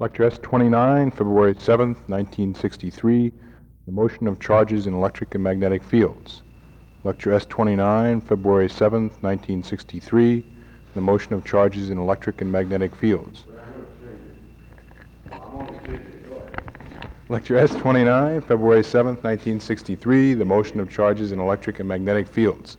Lecture S29, February 7th, 1963, the motion of charges in electric and magnetic fields. Lecture S29, February 7th, 1963, the motion of charges in electric and magnetic fields. Lecture S29, February 7th, 1963, the motion of charges in electric and magnetic fields.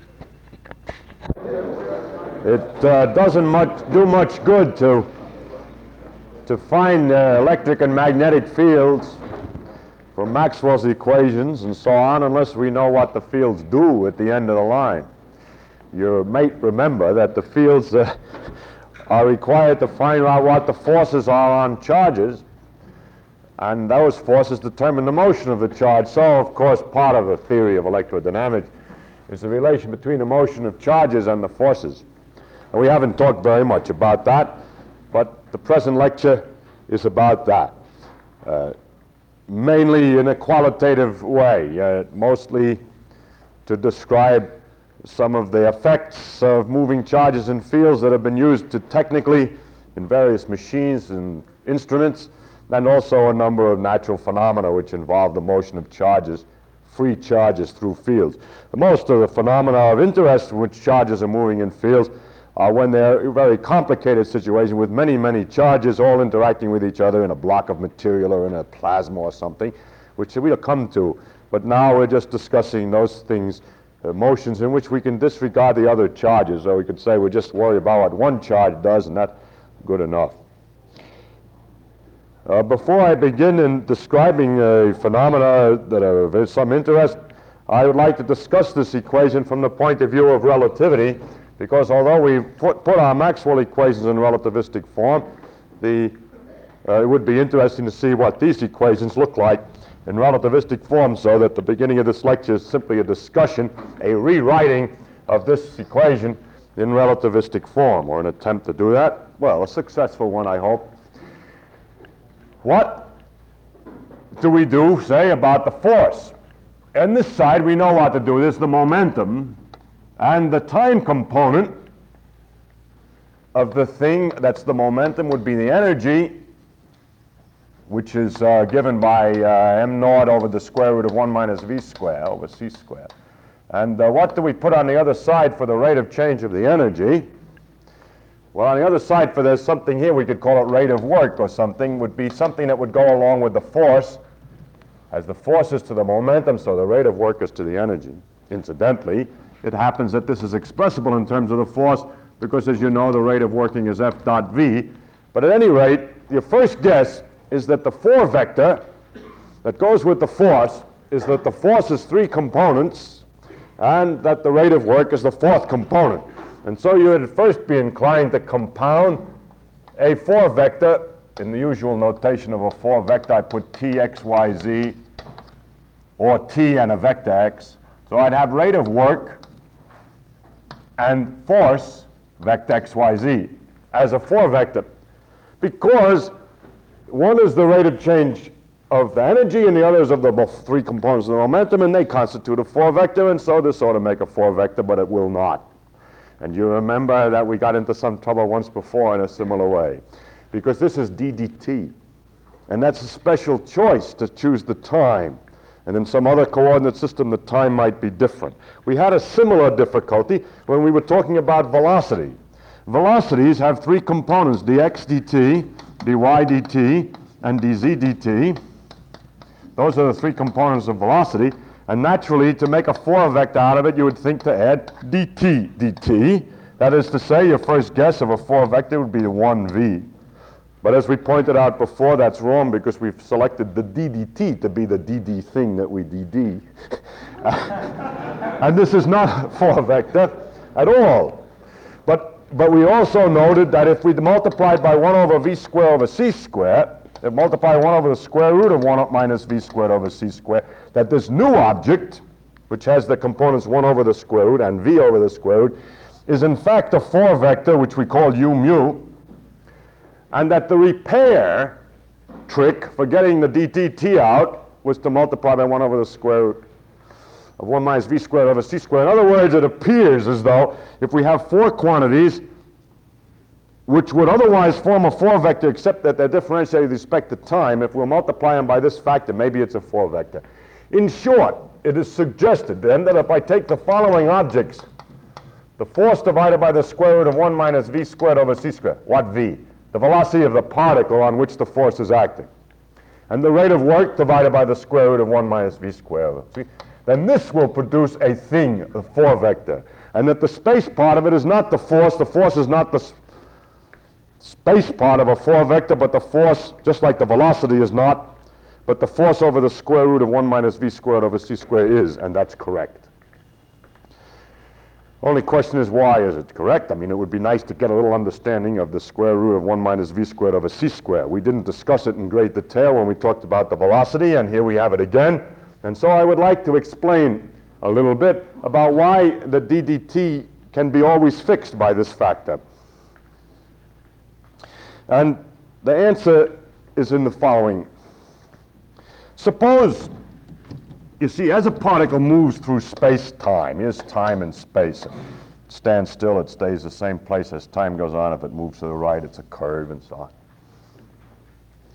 It doesn't do much good to find electric and magnetic fields from Maxwell's equations and so on unless we know what the fields do at the end of the line. You may remember that the fields are required to find out what the forces are on charges, and those forces determine the motion of the charge. So, of course, part of the theory of electrodynamics is the relation between the motion of charges and the forces. And we haven't talked very much about that, but the present lecture is about that, mainly in a qualitative way, mostly to describe some of the effects of moving charges in fields that have been used technically in various machines and instruments, and also a number of natural phenomena which involve the motion of charges, free charges through fields. Most of the phenomena of interest in which charges are moving in fields are when they're a very complicated situation with many, many charges all interacting with each other in a block of material or in a plasma or something, which we'll come to. But now we're just discussing those things, motions in which we can disregard the other charges, or we could say we just worry about what one charge does, and that's good enough. Before I begin in describing phenomena that are of some interest, I would like to discuss this equation from the point of view of relativity, because although we put our Maxwell equations in relativistic form, it would be interesting to see what these equations look like in relativistic form, so that the beginning of this lecture is simply a discussion, a rewriting of this equation in relativistic form, or an attempt to do that. Well, a successful one, I hope. What do we do, say, about the force? On this side, we know what to do. This is the momentum. And the time component of the thing that's the momentum would be the energy, which is given by m naught over the square root of 1 minus v squared over c squared. And what do we put on the other side for the rate of change of the energy? Well, on the other side, for there's something here, we could call it rate of work or something, would be something that would go along with the force, as the force is to the momentum, so the rate of work is to the energy. Incidentally, it happens that this is expressible in terms of the force because, as you know, the rate of working is F dot V. But at any rate, your first guess is that the 4 vector that goes with the force is that the force is 3 components and that the rate of work is the 4th component. And so you would at first be inclined to compound a 4 vector. In the usual notation of a 4 vector, I put T, X, Y, Z, or T and a vector X. So I'd have rate of work and force, vector x, y, z, as a 4 vector. Because one is the rate of change of the energy and the other is of the 3 components of the momentum, and they constitute a 4 vector, and so this ought to make a 4 vector, but it will not. And you remember that we got into some trouble once before in a similar way, because this is d dt, and that's a special choice to choose the time. And in some other coordinate system, the time might be different. We had a similar difficulty when we were talking about velocity. Velocities have 3 components, dx dt, dy dt, and dz dt. Those are the 3 components of velocity. And naturally, to make a 4 vector out of it, you would think to add dt dt. That is to say, your first guess of a 4 vector would be the 1v. But as we pointed out before, that's wrong because we've selected the ddt to be the dd thing that we dd. And this is not a 4 vector at all. But we also noted that if we multiplied by 1 over v squared over c squared, if multiply 1 over the square root of 1 minus v squared over c squared, that this new object, which has the components 1 over the square root and v over the square root, is in fact a 4 vector, which we call u mu, and that the repair trick for getting the ddt out was to multiply by 1 over the square root of 1 minus v squared over c squared. In other words, it appears as though if we have 4 quantities which would otherwise form a 4 vector, except that they're differentiated with respect to time. If we'll multiply them by this factor, maybe it's a 4 vector. In short, it is suggested then that if I take the following objects, the force divided by the square root of 1 minus v squared over c squared, what v? The velocity of the particle on which the force is acting, and the rate of work divided by the square root of 1 minus v squared over c, then this will produce a thing, a 4 vector. And that the space part of it is not the force is not the space part of a 4 vector, but the force, just like the velocity is not, but the force over the square root of 1 minus v squared over c squared is, and that's correct. Only question is, why is it correct? I mean, it would be nice to get a little understanding of the square root of 1 minus v squared over c squared. We didn't discuss it in great detail when we talked about the velocity, and here we have it again. And so I would like to explain a little bit about why the d dt can be always fixed by this factor. And the answer is in the following. Suppose, you see, as a particle moves through space-time, here's time and space. It stands still, it stays the same place. As time goes on, if it moves to the right, it's a curve and so on.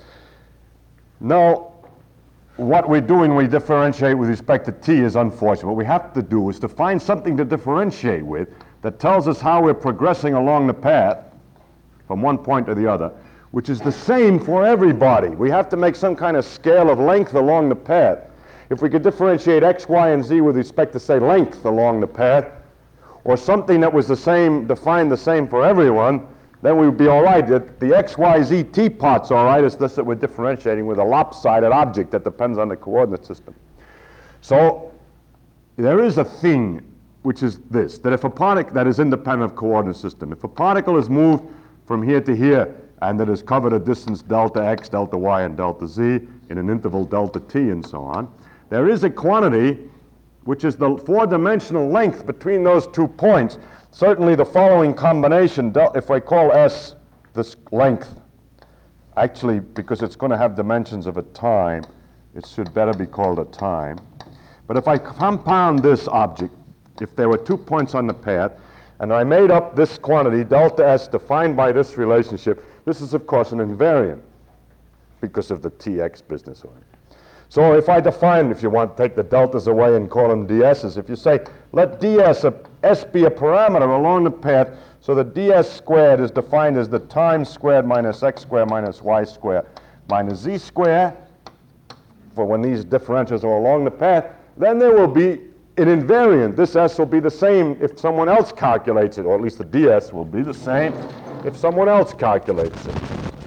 Now, what we're doing when we differentiate with respect to t is unfortunate. What we have to do is to find something to differentiate with that tells us how we're progressing along the path from one point to the other, which is the same for everybody. We have to make some kind of scale of length along the path. If we could differentiate x, y, and z with respect to, say, length along the path, or something that was the same, defined the same for everyone, then we would be all right. The x, y, z, t part's all right. It's just that we're differentiating with a lopsided object that depends on the coordinate system. So there is a thing, which is this, that if a particle that is independent of coordinate system, if a particle is moved from here to here and that has covered a distance delta x, delta y, and delta z in an interval delta t and so on, there is a quantity which is the 4-dimensional length between those 2 points. Certainly the following combination, if I call S this length, actually because it's going to have dimensions of a time, it should better be called a time. But if I compound this object, if there were 2 points on the path, and I made up this quantity, delta S, defined by this relationship, this is of course an invariant because of the Tx business. So if I define, if you want to take the deltas away and call them ds's, if you say, let ds, s be a parameter along the path, so that ds squared is defined as the time squared minus x squared minus y squared minus z squared, for when these differentials are along the path, then there will be an invariant. This s will be the same if someone else calculates it, or at least the ds will be the same if someone else calculates it.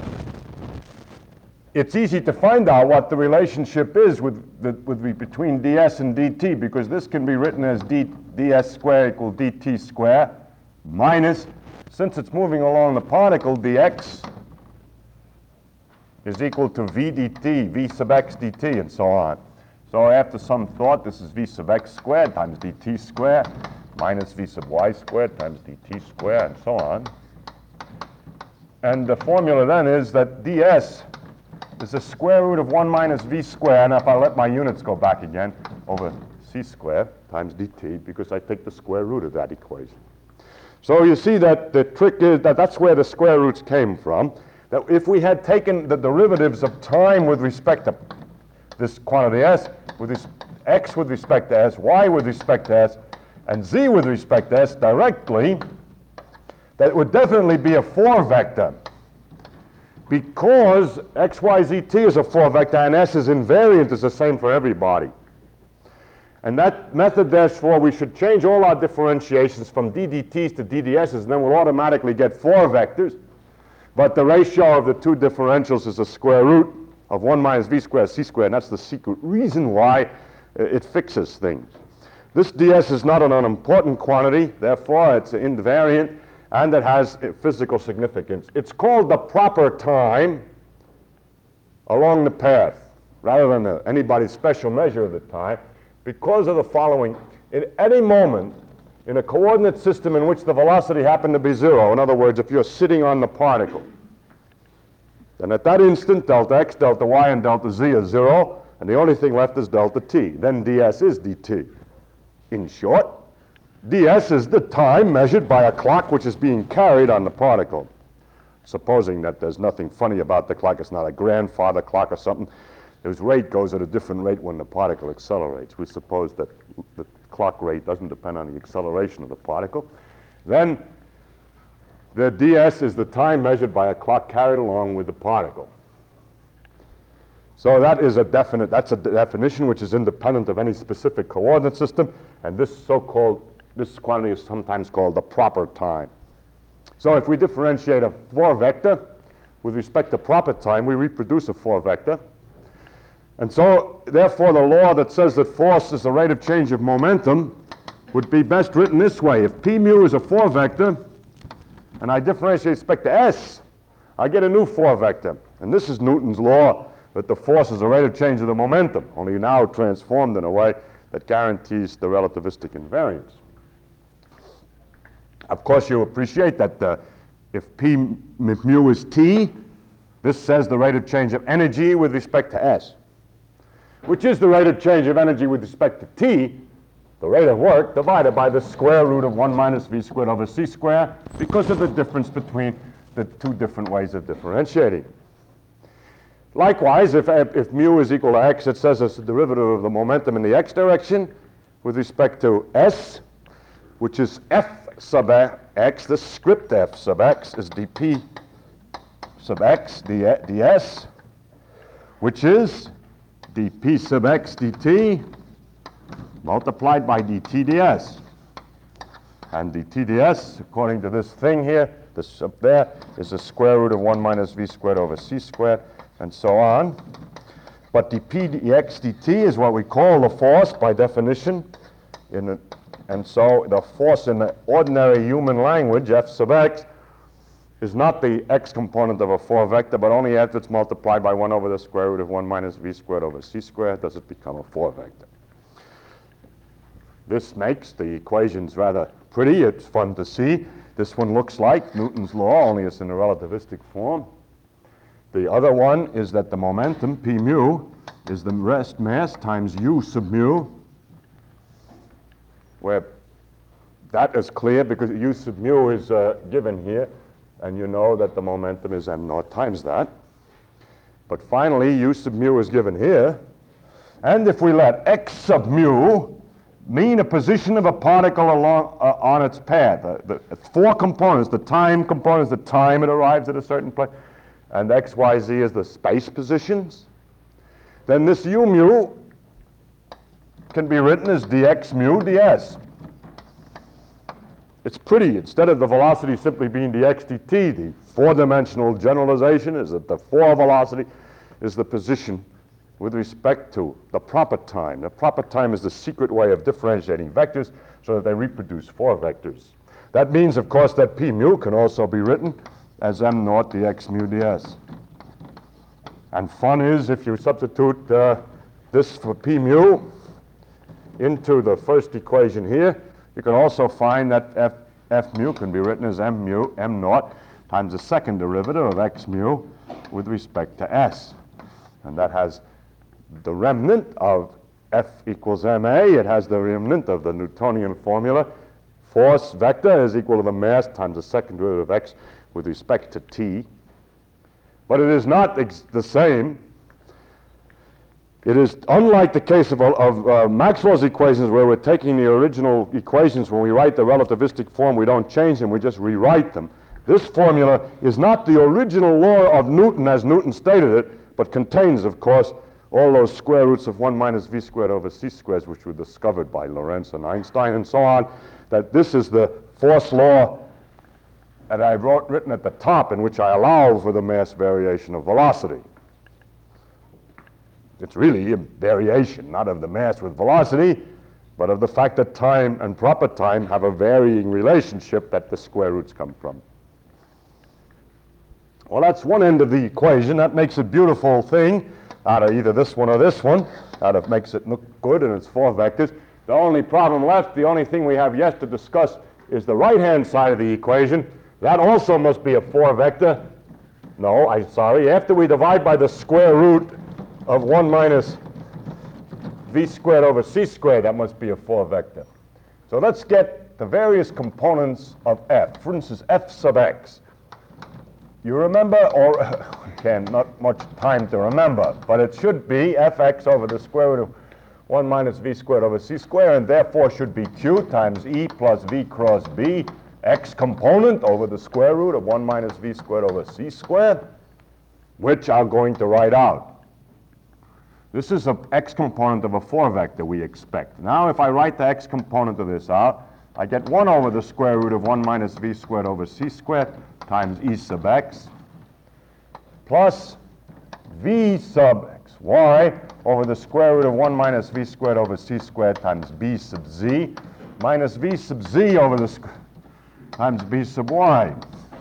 It's easy to find out what the relationship is between ds and dt, because this can be written as ds squared equal dt squared minus, since it's moving along the particle, dx is equal to v dt, v sub x dt, and so on. So after some thought, this is v sub x squared times dt squared minus v sub y squared times dt squared, and so on. And the formula then is that ds is the square root of 1 minus v squared, and if I let my units go back again, over c squared times dt, because I take the square root of that equation. So you see that the trick is that that's where the square roots came from, that if we had taken the derivatives of time with respect to this quantity s, with this x with respect to s, y with respect to s, and z with respect to s directly, that it would definitely be a 4 vector. Because x, y, z, t is a 4 vector and s is invariant, is the same for everybody. And that method, therefore, we should change all our differentiations from ddt's to ddss's, and then we'll automatically get 4 vectors. But the ratio of the 2 differentials is the square root of 1 minus v squared c squared, and that's the secret reason why it fixes things. This ds is not an unimportant quantity, therefore it's invariant, and it has physical significance. It's called the proper time along the path, rather than anybody's special measure of the time, because of the following. At any moment, in a coordinate system in which the velocity happened to be 0, in other words, if you're sitting on the particle, then at that instant, delta x, delta y, and delta z are 0, and the only thing left is delta t. Then ds is dt. In short, ds is the time measured by a clock which is being carried on the particle. supposing that there's nothing funny about the clock, it's not a grandfather clock or something, whose rate goes at a different rate when the particle accelerates. We suppose that the clock rate doesn't depend on the acceleration of the particle. Then the ds is the time measured by a clock carried along with the particle. So that's a definition which is independent of any specific coordinate system, and this quantity is sometimes called the proper time. So if we differentiate a 4 vector with respect to proper time, we reproduce a 4 vector. And so, therefore, the law that says that force is the rate of change of momentum would be best written this way. If p mu is a 4 vector, and I differentiate with respect to s, I get a new 4 vector. And this is Newton's law that the force is the rate of change of the momentum, only now transformed in a way that guarantees the relativistic invariance. Of course, you appreciate that if mu is t, this says the rate of change of energy with respect to s, which is the rate of change of energy with respect to t, the rate of work, divided by the square root of 1 minus v squared over c squared, because of the difference between the two different ways of differentiating. Likewise, if mu is equal to x, it says it's the derivative of the momentum in the x direction with respect to s, which is f sub x. The script f sub x is dp sub x ds, which is dp sub x dt multiplied by dt ds. And dt ds, according to this thing here, this up there, is the square root of 1 minus v squared over c squared, and so on. But dp dx dt is what we call the force by definition. And so the force in the ordinary human language, f sub x, is not the x component of a 4 vector, but only after it's multiplied by 1 over the square root of 1 minus v squared over c squared does it become a 4 vector. This makes the equations rather pretty. It's fun to see. This one looks like Newton's law, only it's in a relativistic form. The other one is that the momentum, p mu, is the rest mass times u sub mu, where that is clear because u sub mu is given here, and you know that the momentum is m naught times that. But finally, u sub mu is given here, and if we let x sub mu mean a position of a particle along on its path, the 4 components, the time component is the time it arrives at a certain place, and x, y, z is the space positions, then this u mu can be written as dx mu ds. It's pretty. Instead of the velocity simply being dx dt, the 4-dimensional generalization is that the 4 velocity is the position with respect to the proper time. The proper time is the secret way of differentiating vectors so that they reproduce 4 vectors. That means, of course, that p mu can also be written as m naught dx mu ds. And fun is if you substitute this for p mu into the first equation here, you can also find that f mu can be written as m naught times the second derivative of x mu with respect to s. And that has the remnant of F equals ma. It has the remnant of the Newtonian formula. Force vector is equal to the mass times the second derivative of x with respect to t. But it is not the same. It is unlike the case of Maxwell's equations, where we're taking the original equations. When we write the relativistic form, we don't change them, we just rewrite them. This formula is not the original law of Newton as Newton stated it, but contains, of course, all those square roots of 1 minus v squared over c squared, which were discovered by Lorentz and Einstein and so on, that this is the force law that I've written at the top, in which I allow for the mass variation of velocity. It's really a variation, not of the mass with velocity, but of the fact that time and proper time have a varying relationship that the square roots come from. Well, that's one end of the equation. That makes a beautiful thing out of either this one or this one. That makes it look good, and it's 4 vectors. The only problem left, the only thing we have yet to discuss, is the right-hand side of the equation. That also must be a 4 vector. No, I'm sorry. After we divide by the square root of 1 minus v squared over c squared, that must be a 4 vector. So let's get the various components of f. For instance, f sub x. You remember, or again, not much time to remember, but it should be fx over the square root of 1 minus v squared over c squared, and therefore should be q times e plus v cross b, x component over the square root of 1 minus v squared over c squared, which I'm going to write out. This is an x component of a 4 vector we expect. Now if I write the x component of this out, I get 1 over the square root of 1 minus v squared over c squared times e sub x plus v sub x y over the square root of 1 minus v squared over c squared times b sub z minus v sub z over the times b sub y.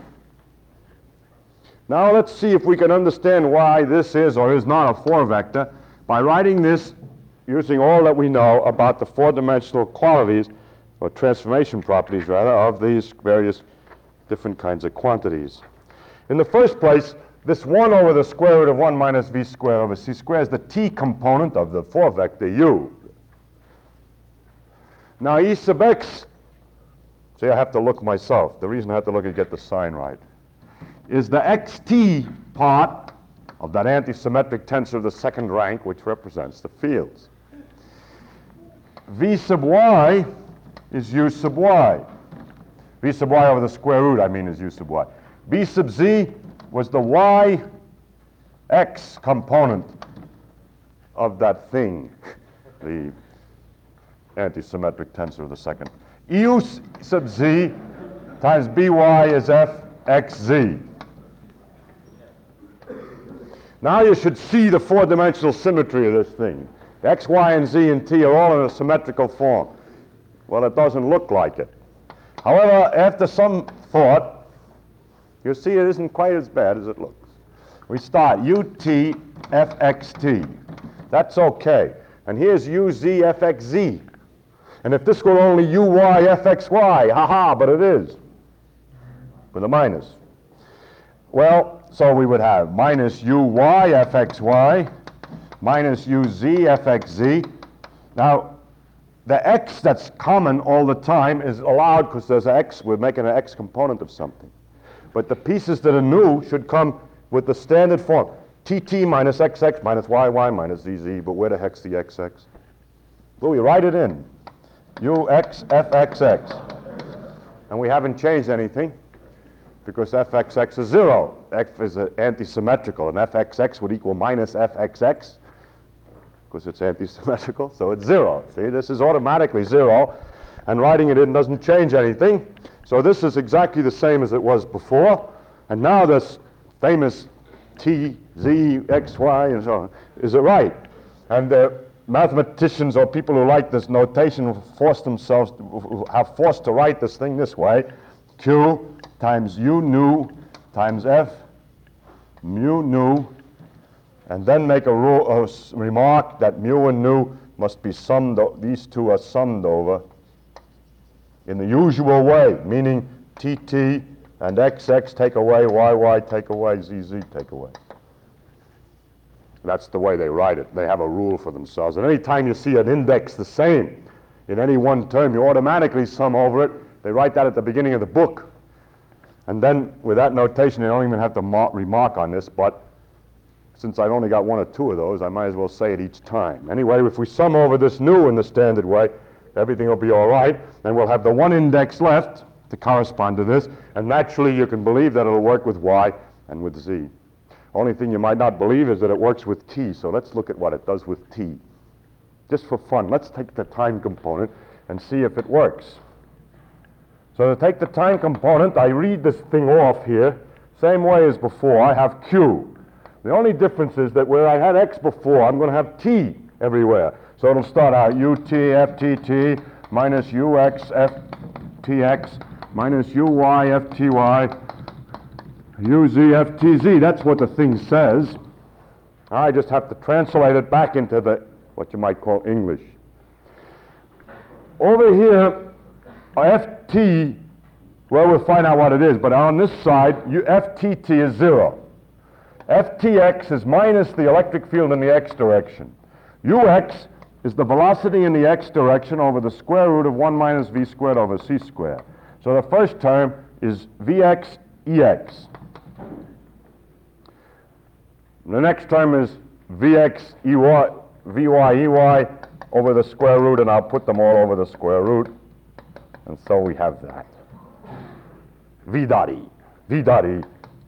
Now let's see if we can understand why this is or is not a 4 vector by writing this using all that we know about the 4-dimensional qualities, or transformation properties rather, of these various different kinds of quantities. In the first place, this 1 over the square root of 1 minus v squared over c squared is the t component of the 4 vector u. Now e sub x, see I have to look myself. The reason I have to look is to get the sign right. Is the xt part of that antisymmetric tensor of the second rank, which represents the fields. V sub y is u sub y. V sub y over the square root, I mean, is u sub y. B sub z was the y x component of that thing, the antisymmetric tensor of the second. U sub z times by is f x z. Now you should see the 4-dimensional symmetry of this thing. X, y, and z and t are all in a symmetrical form. Well, it doesn't look like it. However, after some thought, you see it isn't quite as bad as it looks. We start ut fxt. That's okay. And here's uz fxz. And if this were only uy fxy, haha, but it is, with a minus. Well, so we would have minus uy fxy minus uz fxz. Now, the x that's common all the time is allowed because there's an x, we're making an x component of something. But the pieces that are new should come with the standard form. tt minus xx minus yy minus zz, but where the heck's the xx? Well, we write it in. ux fxx. And we haven't changed anything because fxx is 0. F is anti-symmetrical, and fxx would equal minus fxx because it's anti-symmetrical, so it's 0. See, this is automatically 0, and writing it in doesn't change anything. So this is exactly the same as it was before, and now this famous t, z, x, y, and so on is a right. And mathematicians or people who like this notation have forced to write this thing this way: q times u nu times f mu nu, and then make a remark that mu and nu must be summed, these two are summed over in the usual way, meaning tt and xx take away, yy take away, zz take away. That's the way they write it. They have a rule for themselves. And any time you see an index the same in any one term, you automatically sum over it. They write that at the beginning of the book. And then with that notation, they don't even have to remark on this, but since I've only got 1 or 2 of those, I might as well say it each time. Anyway, if we sum over this nu in the standard way, everything will be all right, and we'll have the 1 index left to correspond to this, and naturally you can believe that it'll work with y and with z. Only thing you might not believe is that it works with t, so let's look at what it does with t. Just for fun, let's take the time component and see if it works. So to take the time component, I read this thing off here, same way as before. I have q. The only difference is that where I had x before, I'm going to have t everywhere. So it'll start out ut ftt minus ux ftx minus uy fty uz ftz. That's what the thing says. I just have to translate it back into the, what you might call English. Over here, ft, well, we'll find out what it is, but on this side, ftt is 0. ftx is minus the electric field in the x direction. ux is the velocity in the x direction over the square root of 1 minus v squared over c squared. So the first term is vx ex. The next term is Vx Vy over the square root, and I'll put them all over the square root. And so we have that. V dot E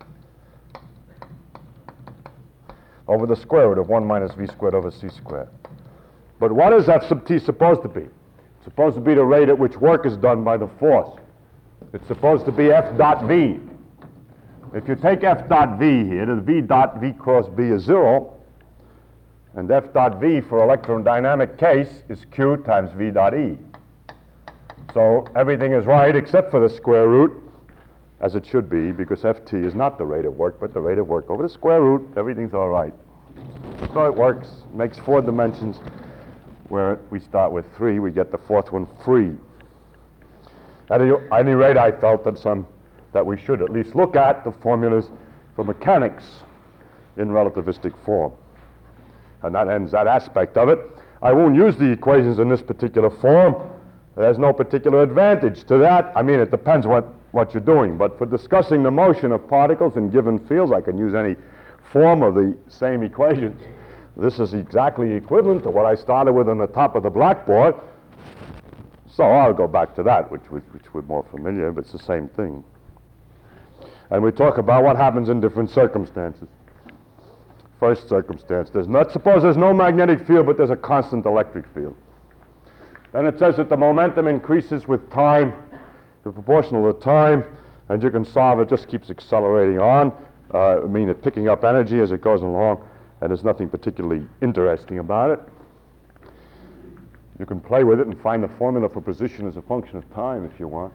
over the square root of 1 minus V squared over C squared. But what is that sub T supposed to be? It's supposed to be the rate at which work is done by the force. It's supposed to be F dot V. If you take F dot V here, the V dot V cross B is 0, and F dot V for electrodynamic case is Q times V dot E. So everything is right except for the square root, as it should be, because Ft is not the rate of work, but the rate of work over the square root. Everything's all right. So it works, makes 4 dimensions, where we start with 3, we get the 4th one free. At any rate, I felt that we should at least look at the formulas for mechanics in relativistic form. And that ends that aspect of it. I won't use the equations in this particular form. There's no particular advantage to that. I mean, it depends what you're doing. But for discussing the motion of particles in given fields, I can use any form of the same equations. This is exactly equivalent to what I started with on the top of the blackboard. So I'll go back to that, which we're more familiar, but it's the same thing. And we talk about what happens in different circumstances. First circumstance, suppose there's no magnetic field, but there's a constant electric field. Then it says that the momentum increases with time, the proportional to time, and you can solve it, just keeps accelerating on. I mean, it's picking up energy as it goes along, and there's nothing particularly interesting about it. You can play with it and find the formula for position as a function of time if you want.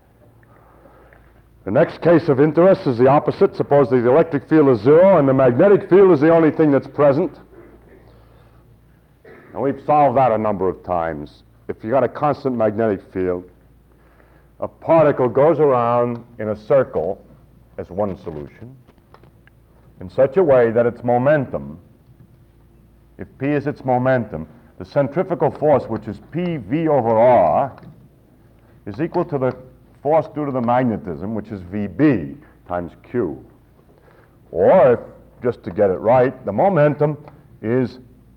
The next case of interest is the opposite. Suppose the electric field is 0 and the magnetic field is the only thing that's present. And we've solved that a number of times. If you've got a constant magnetic field, a particle goes around in a circle as one solution in such a way that its momentum, if P is its momentum, the centrifugal force, which is PV over R, is equal to the force due to the magnetism, which is VB times Q. Or, just to get it right, the momentum is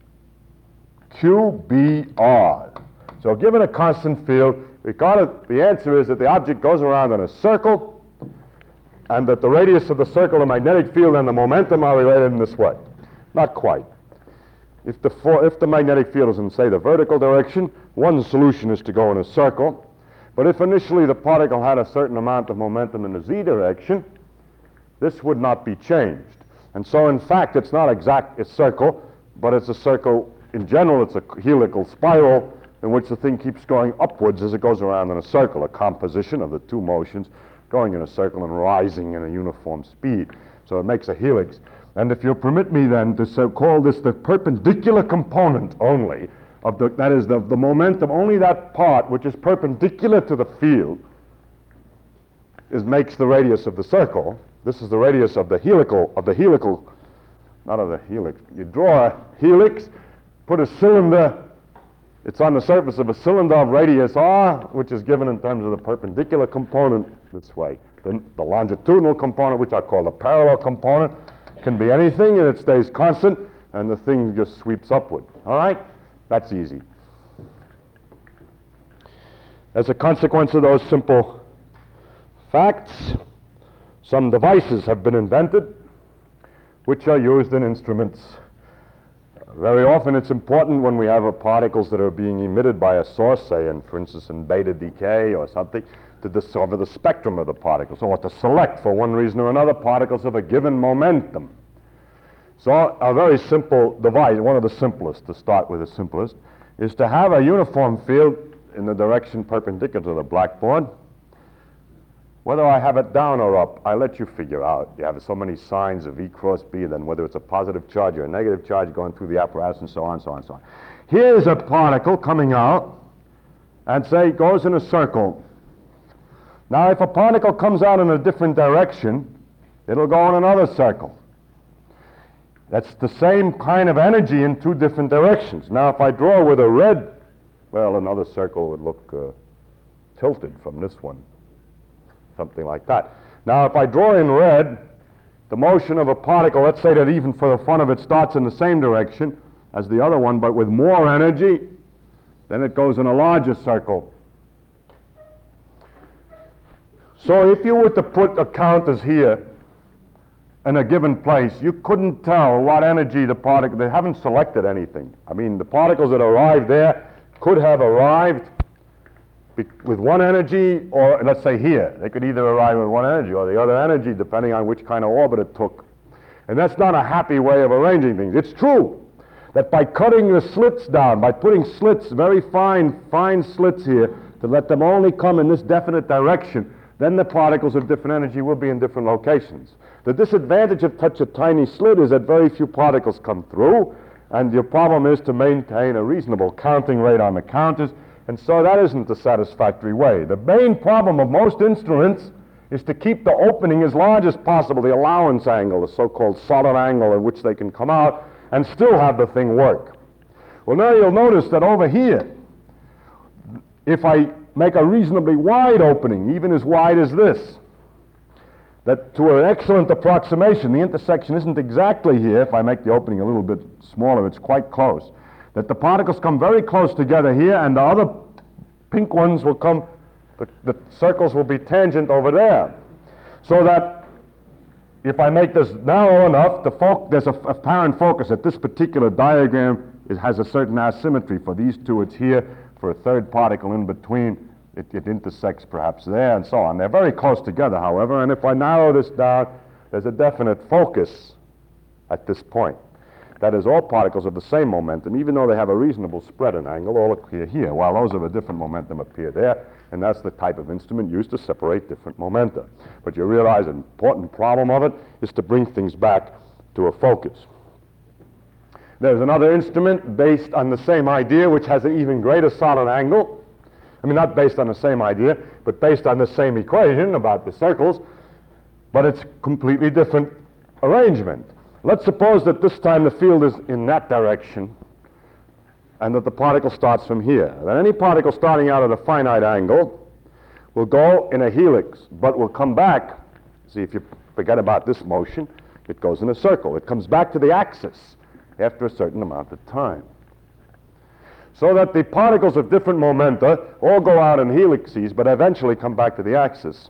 QBR. So given a constant field, the answer is that the object goes around in a circle, and that the radius of the circle, the magnetic field, and the momentum are related in this way. Not quite. If the magnetic field is in, say, the vertical direction, one solution is to go in a circle. But if initially the particle had a certain amount of momentum in the z direction, this would not be changed. And so, in fact, it's not exact a circle, but it's a circle. In general, it's a helical spiral in which the thing keeps going upwards as it goes around in a circle, a composition of the two motions going in a circle and rising in a uniform speed. So it makes a helix. And if you'll permit me then to call this the perpendicular component only, that is the momentum, only that part which is perpendicular to the field makes the radius of the circle. This is the radius of the helical, not of the helix. You draw a helix, put a cylinder, it's on the surface of a cylinder of radius r, which is given in terms of the perpendicular component this way. The longitudinal component, which I call the parallel component, can be anything and it stays constant, and the thing just sweeps upward. All right? That's easy. As a consequence of those simple facts, some devices have been invented which are used in instruments. Very often it's important when we have particles that are being emitted by a source, say, for instance, in beta decay or something, to discover the spectrum of the particles, or to select, for one reason or another, particles of a given momentum. So a very simple device, one of the simplest, to start with the simplest, is to have a uniform field in the direction perpendicular to the blackboard. Whether I have it down or up, I let you figure out. You have so many signs of E cross B, then whether it's a positive charge or a negative charge going through the apparatus, and so on, so on, so on. Here's a particle coming out, and say it goes in a circle. Now, if a particle comes out in a different direction, it'll go in another circle. That's the same kind of energy in two different directions. Now, if I draw with a red, well, another circle would look tilted from this one, something like that. Now, if I draw in red, the motion of a particle, let's say that even for the fun of it starts in the same direction as the other one, but with more energy, then it goes in a larger circle. So if you were to put a counters here in a given place, you couldn't tell what energy the particle, they haven't selected anything. I mean, the particles that arrived there could have arrived with one energy, or let's say here, they could either arrive with one energy or the other energy, depending on which kind of orbit it took. And that's not a happy way of arranging things. It's true that by cutting the slits down, by putting slits, very fine slits here, to let them only come in this definite direction, then the particles of different energy will be in different locations. The disadvantage of such a tiny slit is that very few particles come through, and your problem is to maintain a reasonable counting rate on the counters, and so that isn't the satisfactory way. The main problem of most instruments is to keep the opening as large as possible, the allowance angle, the so-called solid angle at which they can come out, and still have the thing work. Well, now you'll notice that over here, if I make a reasonably wide opening, even as wide as this, that to an excellent approximation, the intersection isn't exactly here. If I make the opening a little bit smaller, it's quite close. That the particles come very close together here, and the other pink ones will come, the circles will be tangent over there. So that if I make this narrow enough, there's a apparent focus. At this particular diagram, it has a certain asymmetry. For these two, it's here. For a third particle in between, it intersects perhaps there, and so on. They're very close together, however, and if I narrow this down, there's a definite focus at this point. That is, all particles of the same momentum, even though they have a reasonable spread and angle, all appear here, while those of a different momentum appear there, and that's the type of instrument used to separate different momenta. But you realize an important problem of it is to bring things back to a focus. There's another instrument based on the same idea, which has an even greater solid angle. I mean, not based on the same idea, but based on the same equation about the circles, but it's completely different arrangement. Let's suppose that this time the field is in that direction, and that the particle starts from here. Then any particle starting out at a finite angle will go in a helix, but will come back. See, if you forget about this motion, it goes in a circle. It comes back to the axis after a certain amount of time. So that the particles of different momenta all go out in helixes, but eventually come back to the axis.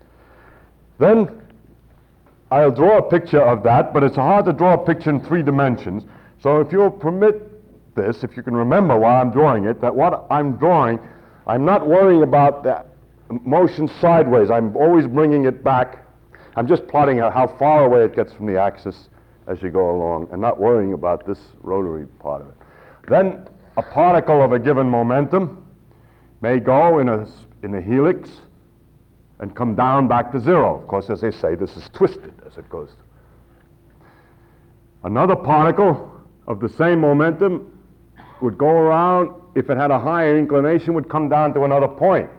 Then I'll draw a picture of that, but it's hard to draw a picture in 3 dimensions. So if you'll permit this, if you can remember while I'm drawing it, that what I'm drawing, I'm not worrying about that motion sideways. I'm always bringing it back. I'm just plotting out how far away it gets from the axis as you go along, and not worrying about this rotary part of it. Then a particle of a given momentum may go in a helix and come down back to zero. Of course, as they say, this is twisted as it goes. Another particle of the same momentum would go around, if it had a higher inclination, would come down to another point,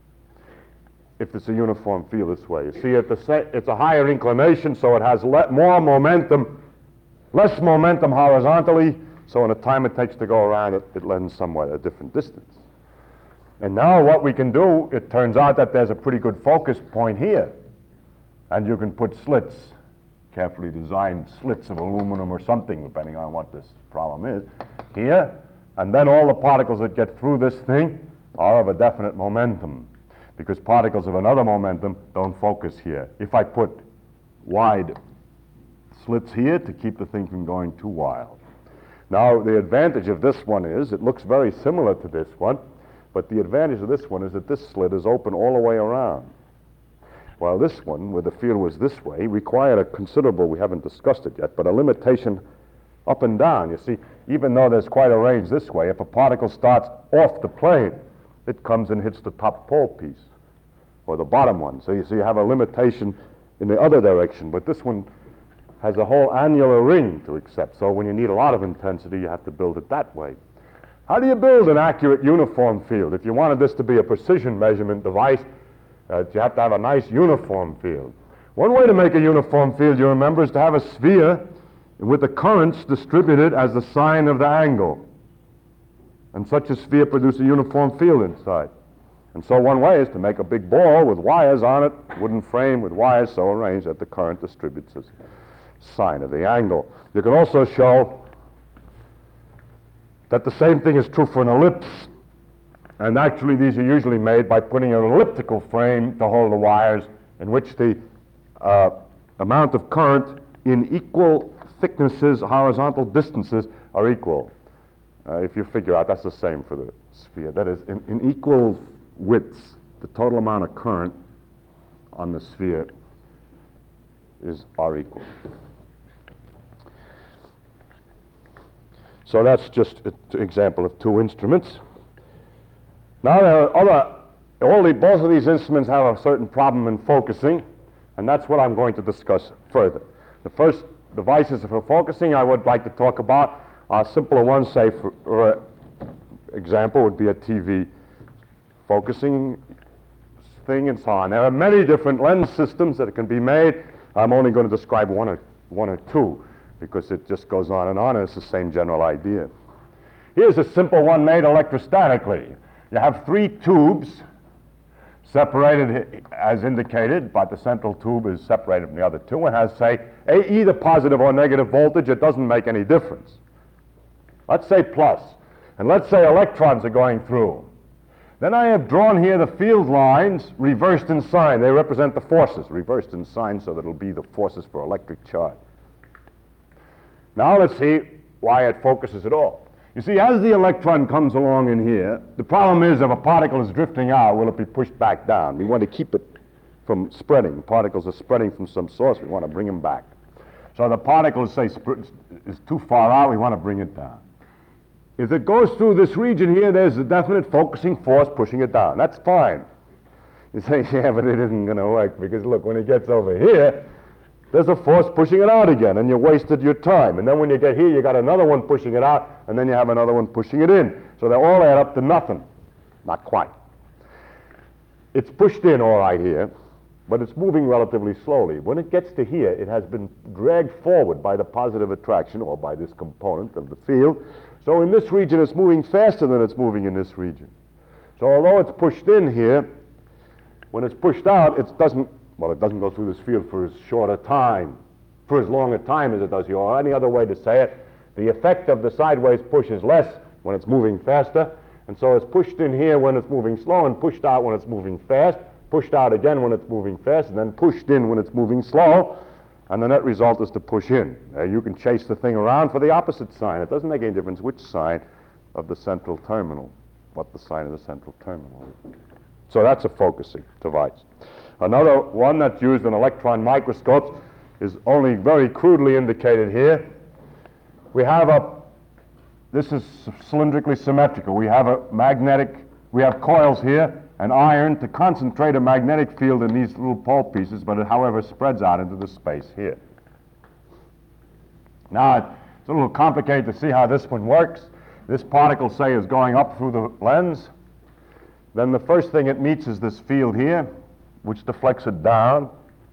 if it's a uniform field this way. You see, it's a higher inclination, so it has more momentum, less momentum horizontally, so in the time it takes to go around, it lends somewhat a different distance. And now what we can do, it turns out that there's a pretty good focus point here, and you can put slits, carefully designed slits of aluminum or something, depending on what this problem is, here, and then all the particles that get through this thing are of a definite momentum, because particles of another momentum don't focus here. If I put wide slits here to keep the thing from going too wild. Now, the advantage of this one is, it looks very similar to this one, but the advantage of this one is that this slit is open all the way around. While this one, where the field was this way, required a considerable, we haven't discussed it yet, but a limitation up and down. You see, even though there's quite a range this way, if a particle starts off the plane, it comes and hits the top pole piece, or the bottom one. So you see, you have a limitation in the other direction, but this one has a whole annular ring to accept. So when you need a lot of intensity, you have to build it that way. How do you build an accurate uniform field? If you wanted this to be a precision measurement device, you have to have a nice uniform field. One way to make a uniform field, you remember, is to have a sphere with the currents distributed as the sine of the angle. And such a sphere produces a uniform field inside. And so one way is to make a big ball with wires on it, wooden frame with wires so arranged that the current distributes as sine of the angle. You can also show that the same thing is true for an ellipse. And actually these are usually made by putting an elliptical frame to hold the wires in which the amount of current in equal thicknesses, horizontal distances, are equal. If you figure out, that's the same for the sphere. That is, in equal widths, the total amount of current on the sphere are equal. So that's just an example of two instruments. Now there are both of these instruments have a certain problem in focusing, and that's what I'm going to discuss further. The first devices for focusing I would like to talk about are simpler ones, say for example would be a TV focusing thing and so on. There are many different lens systems that can be made. I'm only going to describe one or two because it just goes on, and it's the same general idea. Here's a simple one made electrostatically. You have three tubes separated as indicated, but the central tube is separated from the other two and has, say, either positive or negative voltage. It doesn't make any difference. Let's say plus, and let's say electrons are going through. Then I have drawn here the field lines reversed in sign. They represent the forces, reversed in sign, so that it'll be the forces for electric charge. Now let's see why it focuses at all. You see, as the electron comes along in here, the problem is if a particle is drifting out, will it be pushed back down? We want to keep it from spreading. Particles are spreading from some source. We want to bring them back. So the particle, say, is too far out. We want to bring it down. If it goes through this region here, there's a definite focusing force pushing it down. That's fine. You say, yeah, but it isn't going to work because, look, when it gets over here, there's a force pushing it out again, and you wasted your time. And then when you get here, you got another one pushing it out, and then you have another one pushing it in. So they all add up to nothing. Not quite. It's pushed in all right here, but it's moving relatively slowly. When it gets to here, it has been dragged forward by the positive attraction, or by this component of the field. So in this region, it's moving faster than it's moving in this region. So although it's pushed in here, when it's pushed out, it doesn't go through this field for as short a time, for as long a time as it does here. Or any other way to say it, the effect of the sideways push is less when it's moving faster, and so it's pushed in here when it's moving slow, and pushed out when it's moving fast, pushed out again when it's moving fast, and then pushed in when it's moving slow, and the net result is to push in. You can chase the thing around for the opposite sign. It doesn't make any difference which sign of the central terminal, what the sign of the central terminal is. So that's a focusing device. Another one that's used in electron microscopes is only very crudely indicated here. This is cylindrically symmetrical. We have coils here, and iron to concentrate a magnetic field in these little pole pieces, but it, however, spreads out into the space here. Now, it's a little complicated to see how this one works. This particle, say, is going up through the lens. Then the first thing it meets is this field here, which deflects it down,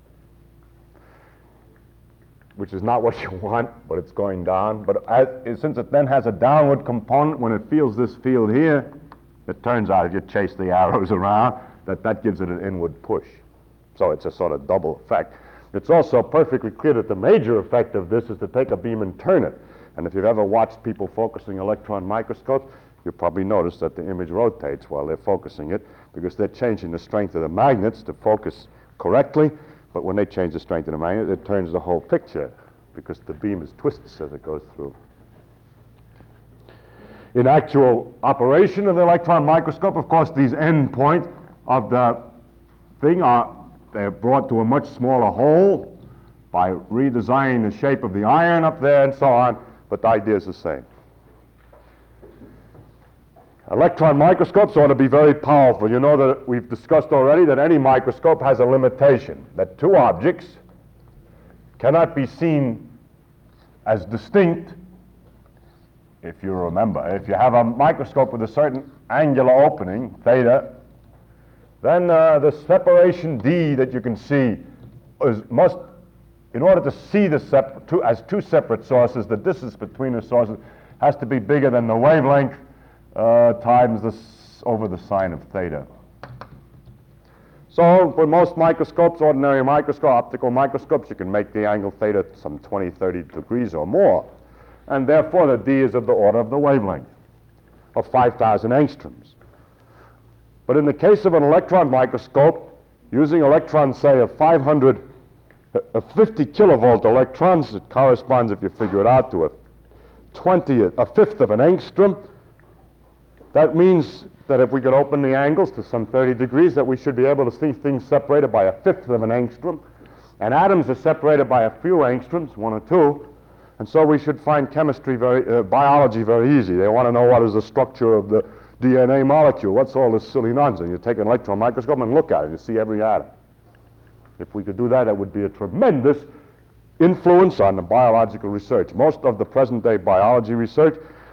which is not what you want, but it's going down. But since it then has a downward component, when it feels this field here, it turns out, if you chase the arrows around, that gives it an inward push. So it's a sort of double effect. It's also perfectly clear that the major effect of this is to take a beam and turn it. And if you've ever watched people focusing electron microscopes, you'll probably notice that the image rotates while they're focusing it, because they're changing the strength of the magnets to focus correctly, but when they change the strength of the magnet, it turns the whole picture, because the beam is twisted as it goes through. In actual operation of the electron microscope, of course, these end points of the thing they're brought to a much smaller hole by redesigning the shape of the iron up there and so on, but the idea is the same. Electron microscopes ought to be very powerful. You know that we've discussed already that any microscope has a limitation, that two objects cannot be seen as distinct. If you remember, if you have a microscope with a certain angular opening, theta, then the separation d that you can see in order to see as two separate sources, the distance between the sources has to be bigger than the wavelength times over the sine of theta. So with most microscopes, ordinary microscope, optical microscopes, you can make the angle theta some 20, 30 degrees or more. And therefore, the d is of the order of the wavelength of 5,000 angstroms. But in the case of an electron microscope, using electrons, say, of 50 kilovolt electrons, it corresponds, if you figure it out, to a fifth of an angstrom. That means that if we could open the angles to some 30 degrees, that we should be able to see things separated by a fifth of an angstrom. And atoms are separated by a few angstroms, 1 or 2. And so we should find biology very easy. They want to know what is the structure of the DNA molecule. What's all this silly nonsense? You take an electron microscope and look at it. You see every atom. If we could do that, that would be a tremendous influence on the biological research. Most of the present-day biology research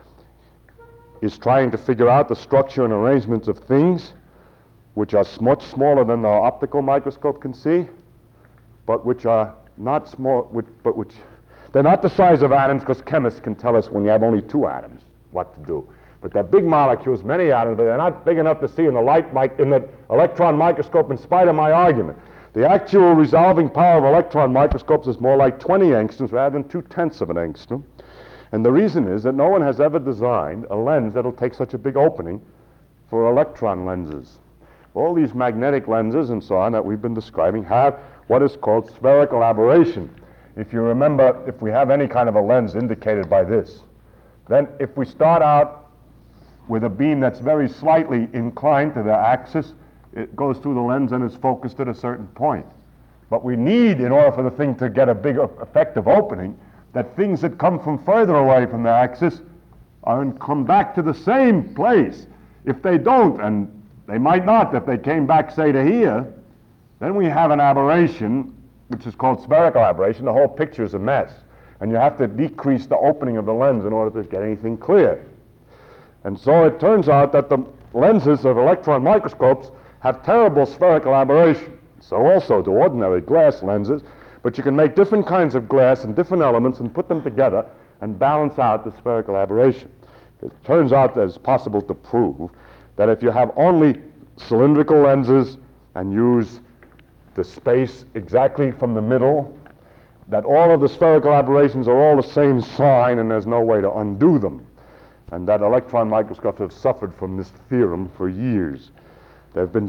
is trying to figure out the structure and arrangements of things which are much smaller than the optical microscope can see, but which are not small, but which they're not the size of atoms, because chemists can tell us when you have only 2 atoms what to do. But they're big molecules, many atoms, but they're not big enough to see in the electron microscope, in spite of my argument. The actual resolving power of electron microscopes is more like 20 angstroms rather than 2/10 of an angstrom. And the reason is that no one has ever designed a lens that'll take such a big opening for electron lenses. All these magnetic lenses and so on that we've been describing have what is called spherical aberration. If you remember, if we have any kind of a lens indicated by this, then if we start out with a beam that's very slightly inclined to the axis, it goes through the lens and is focused at a certain point. But we need, in order for the thing to get a big effective opening, that things that come from further away from the axis come back to the same place. If they don't, and they might not, if they came back, say, to here, then we have an aberration, which is called spherical aberration. The whole picture is a mess. And you have to decrease the opening of the lens in order to get anything clear. And so it turns out that the lenses of electron microscopes have terrible spherical aberration. So also do ordinary glass lenses, but you can make different kinds of glass and different elements and put them together and balance out the spherical aberration. It turns out that it's possible to prove that if you have only cylindrical lenses and use the space exactly from the middle, that all of the spherical aberrations are all the same sign and there's no way to undo them. And that electron microscopes have suffered from this theorem for years. There's been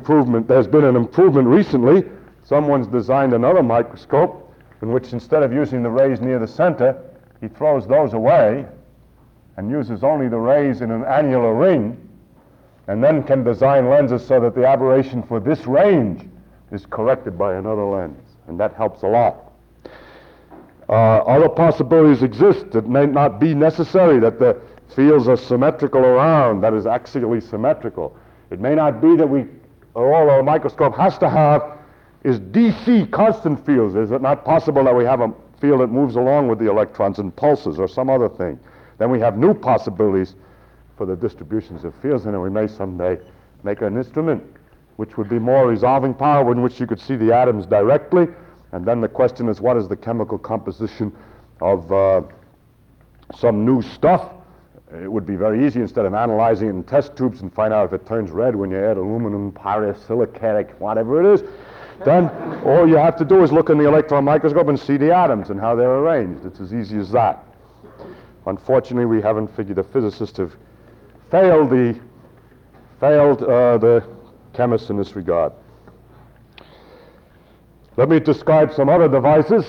an improvement recently. Someone's designed another microscope in which, instead of using the rays near the center, he throws those away and uses only the rays in an annular ring, and then can design lenses so that the aberration for this range is corrected by another lens, and that helps a lot. Other possibilities exist. It may not be necessary that the fields are symmetrical around, that is, axially symmetrical. It may not be that all a microscope has to have is DC constant fields. Is it not possible that we have a field that moves along with the electrons and pulses or some other thing? Then we have new possibilities for the distributions of fields, and we may someday make an instrument which would be more resolving power, in which you could see the atoms directly. And then the question is, what is the chemical composition of some new stuff? It would be very easy, instead of analyzing it in test tubes and find out if it turns red when you add aluminum, pyrosilicic, whatever it is, then all you have to do is look in the electron microscope and see the atoms and how they're arranged. It's as easy as that. Unfortunately, we haven't figured, the physicists have failed the chemists in this regard. Let me describe some other devices.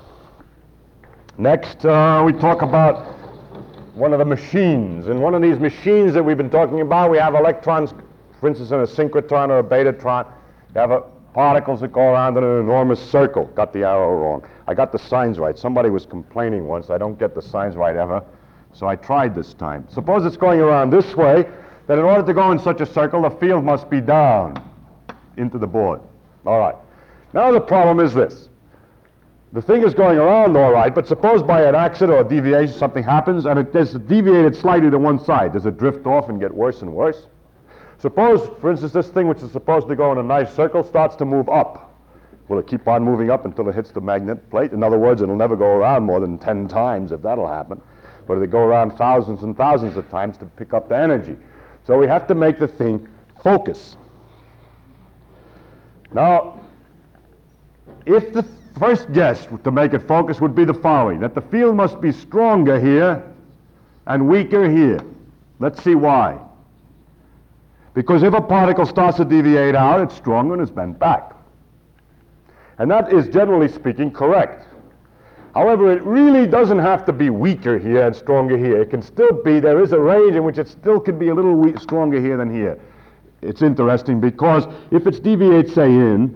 Next, we talk about one of the machines. In one of these machines that we've been talking about, we have electrons, for instance, in a synchrotron or a betatron. You have particles that go around in an enormous circle. Got the arrow wrong. I got the signs right. Somebody was complaining once, I don't get the signs right ever, so I tried this time. Suppose it's going around this way, then in order to go in such a circle, the field must be down into the board. All right. Now the problem is this. The thing is going around all right, but suppose by an accident or a deviation something happens and it is deviated slightly to one side. Does it drift off and get worse and worse? Suppose, for instance, this thing which is supposed to go in a nice circle starts to move up. Will it keep on moving up until it hits the magnet plate? In other words, it'll never go around more than 10 times, if that'll happen. But it'll go around thousands and thousands of times to pick up the energy. So we have to make the thing focus. Now, if the first guess to make it focus would be the following, that the field must be stronger here and weaker here. Let's see why. Because if a particle starts to deviate out, it's stronger and it's bent back. And that is, generally speaking, correct. However, it really doesn't have to be weaker here and stronger here. It can still be, there is a range in which it still could be a little stronger here than here. It's interesting because if it deviates, say, in,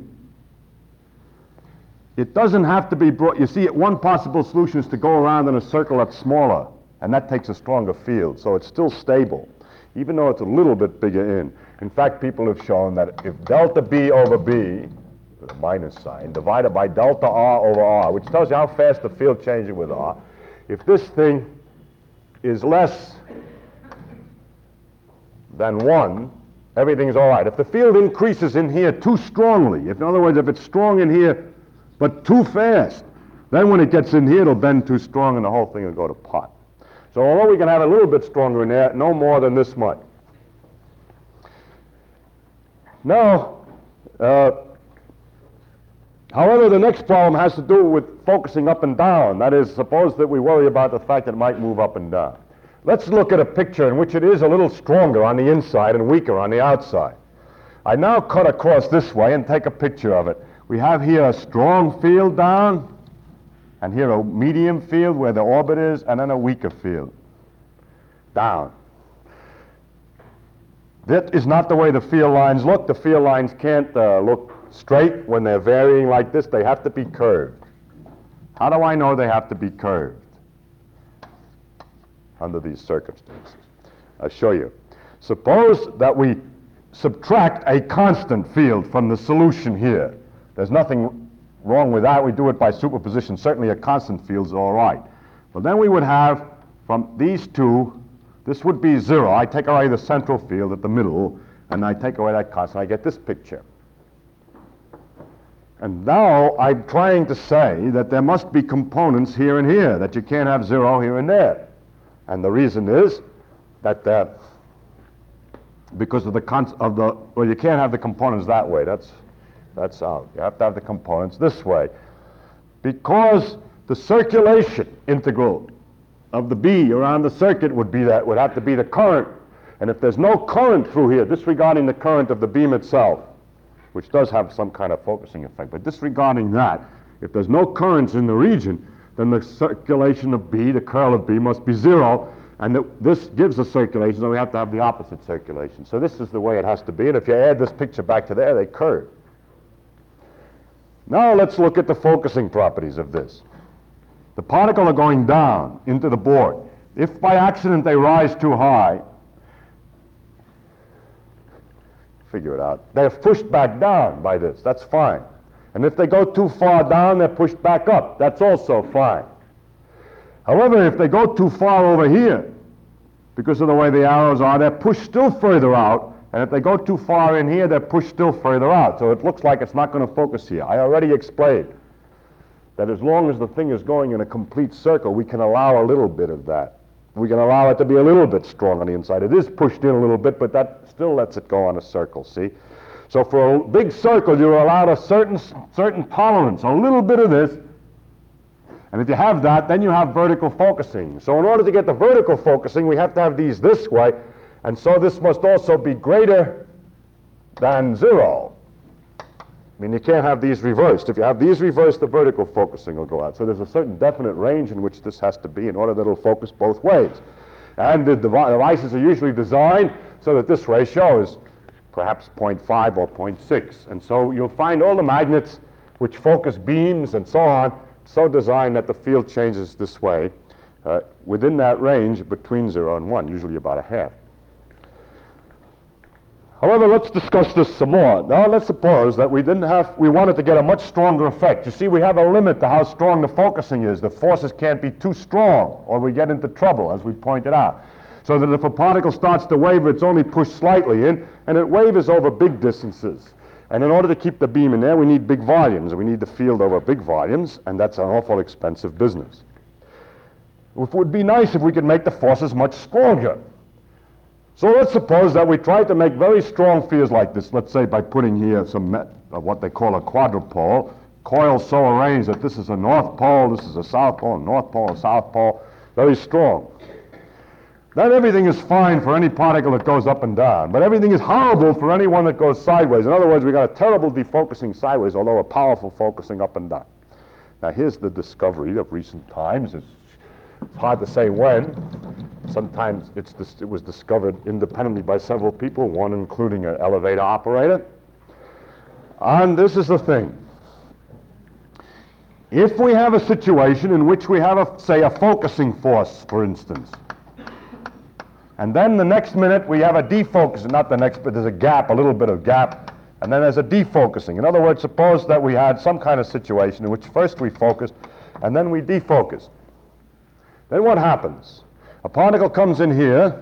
it doesn't have to be brought, you see, one possible solution is to go around in a circle that's smaller, and that takes a stronger field, so it's still stable, even though it's a little bit bigger in. In fact, people have shown that if delta B over B, with a minus sign, divided by delta R over R, which tells you how fast the field changes with R, if this thing is less than 1, everything's all right. If the field increases in here too strongly, in other words, if it's strong in here but too fast, then when it gets in here, it'll bend too strong and the whole thing will go to pot. So although we can have a little bit stronger in there, no more than this much. Now, however, the next problem has to do with focusing up and down. That is, suppose that we worry about the fact that it might move up and down. Let's look at a picture in which it is a little stronger on the inside and weaker on the outside. I now cut across this way and take a picture of it. We have here a strong field down, and here a medium field where the orbit is, and then a weaker field down. That is not the way the field lines look. The field lines can't look straight when they're varying like this. They have to be curved. How do I know they have to be curved under these circumstances? I'll show you. Suppose that we subtract a constant field from the solution here. There's nothing wrong with that. We do it by superposition. Certainly a constant field is all right. But then we would have, from these two, this would be 0. I take away the central field at the middle, and I take away that constant. I get this picture. And now I'm trying to say that there must be components here and here, that you can't have 0 here and there. And the reason is that because of well, you can't have the components that way. That's out. You have to have the components this way. Because the circulation integral of the B around the circuit would have to be the current. And if there's no current through here, disregarding the current of the beam itself, which does have some kind of focusing effect, but disregarding that, if there's no currents in the region, then the circulation of B, the curl of B, must be 0, and this gives a circulation, so we have to have the opposite circulation. So this is the way it has to be, and if you add this picture back to there, they curve. Now let's look at the focusing properties of this. The particles are going down into the board. If by accident they rise too high, figure it out, they're pushed back down by this. That's fine. And if they go too far down, they're pushed back up. That's also fine. However, if they go too far over here, because of the way the arrows are, they're pushed still further out. And if they go too far in here, they're pushed still further out. So it looks like it's not going to focus here. I already explained that as long as the thing is going in a complete circle, we can allow a little bit of that. We can allow it to be a little bit strong on the inside. It is pushed in a little bit, but that still lets it go on a circle, see? So for a big circle, you're allowed a certain tolerance, a little bit of this. And if you have that, then you have vertical focusing. So in order to get the vertical focusing, we have to have these this way. And so this must also be greater than 0. I mean, you can't have these reversed. If you have these reversed, the vertical focusing will go out. So there's a certain definite range in which this has to be in order that it'll focus both ways. And the devices are usually designed so that this ratio is perhaps 0.5 or 0.6. And so you'll find all the magnets which focus beams and so on, so designed that the field changes this way within that range between 0 and 1, usually about a half. However, let's discuss this some more. Now, let's suppose that we wanted to get a much stronger effect. You see, we have a limit to how strong the focusing is. The forces can't be too strong, or we get into trouble, as we pointed out. So that if a particle starts to waver, it's only pushed slightly in, and it wavers over big distances. And in order to keep the beam in there, we need big volumes. We need the field over big volumes, and that's an awful expensive business. It would be nice if we could make the forces much stronger. So let's suppose that we try to make very strong fields like this, let's say by putting here some what they call a quadrupole, coils so arranged that this is a north pole, this is a south pole, north pole, a south pole, very strong. Then everything is fine for any particle that goes up and down, but everything is horrible for any one that goes sideways. In other words, we've got a terrible defocusing sideways, although a powerful focusing up and down. Now here's the discovery of recent times. It's hard to say when. Sometimes it was discovered independently by several people, one including an elevator operator. And this is the thing. If we have a situation in which we have, say, a focusing force, for instance, and then the next minute we have a defocusing, not the next, but there's a gap, a little bit of gap, and then there's a defocusing. In other words, suppose that we had some kind of situation in which first we focused and then we defocused. Then what happens? A particle comes in here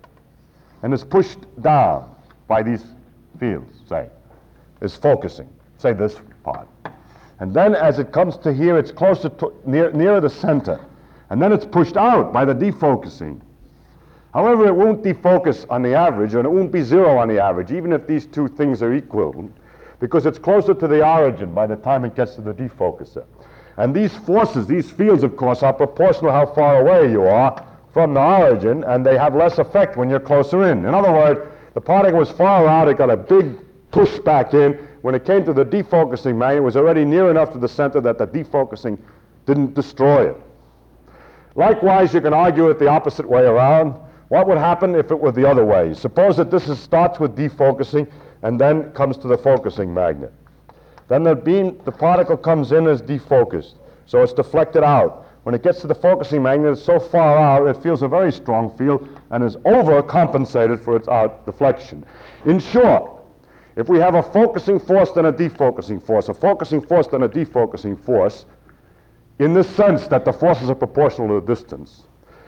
and is pushed down by these fields, say, is focusing, say this part. And then as it comes to here, it's closer to, nearer the center. And then it's pushed out by the defocusing. However, it won't defocus on the average, and it won't be zero on the average, even if these two things are equal, because it's closer to the origin by the time it gets to the defocuser. And these forces, these fields, of course, are proportional how far away you are from the origin, and they have less effect when you're closer in. In other words, the particle was far out, it got a big push back in. When it came to the defocusing magnet, it was already near enough to the center that the defocusing didn't destroy it. Likewise, you can argue it the opposite way around. What would happen if it were the other way? Suppose that this starts with defocusing and then comes to the focusing magnet. Then the particle comes in as defocused, so it's deflected out. When it gets to the focusing magnet, it's so far out, it feels a very strong field and is overcompensated for its out deflection. In short, if we have a focusing force then a defocusing force, a focusing force then a defocusing force, in the sense that the forces are proportional to the distance,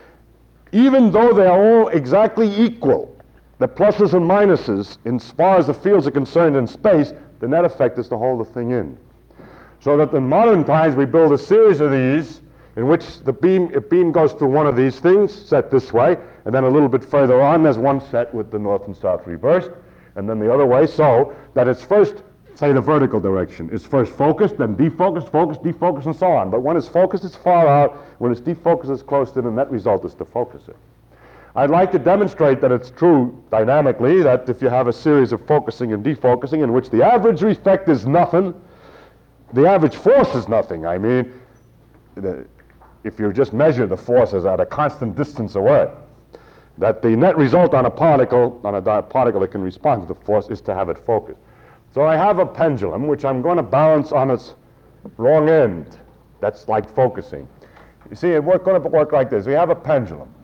even though they are all exactly equal, the pluses and minuses, as far as the fields are concerned in space, the net effect is to hold the thing in. So that in modern times we build a series of these in which a beam goes through one of these things, set this way, and then a little bit further on there's one set with the north and south reversed, and then the other way, so that it's first, say the vertical direction, is first focused, then defocused, focused, defocused, and so on. But when it's focused, it's far out. When it's defocused, it's close to, the net result is to focus it. I'd like to demonstrate that it's true dynamically, that if you have a series of focusing and defocusing in which the average effect is nothing, the average force is nothing. I mean, if you just measure the forces at a constant distance away, that the net result on a particle that can respond to the force is to have it focused. So I have a pendulum which I'm going to balance on its wrong end. That's like focusing. You see, it's going to work like this. We have a pendulum.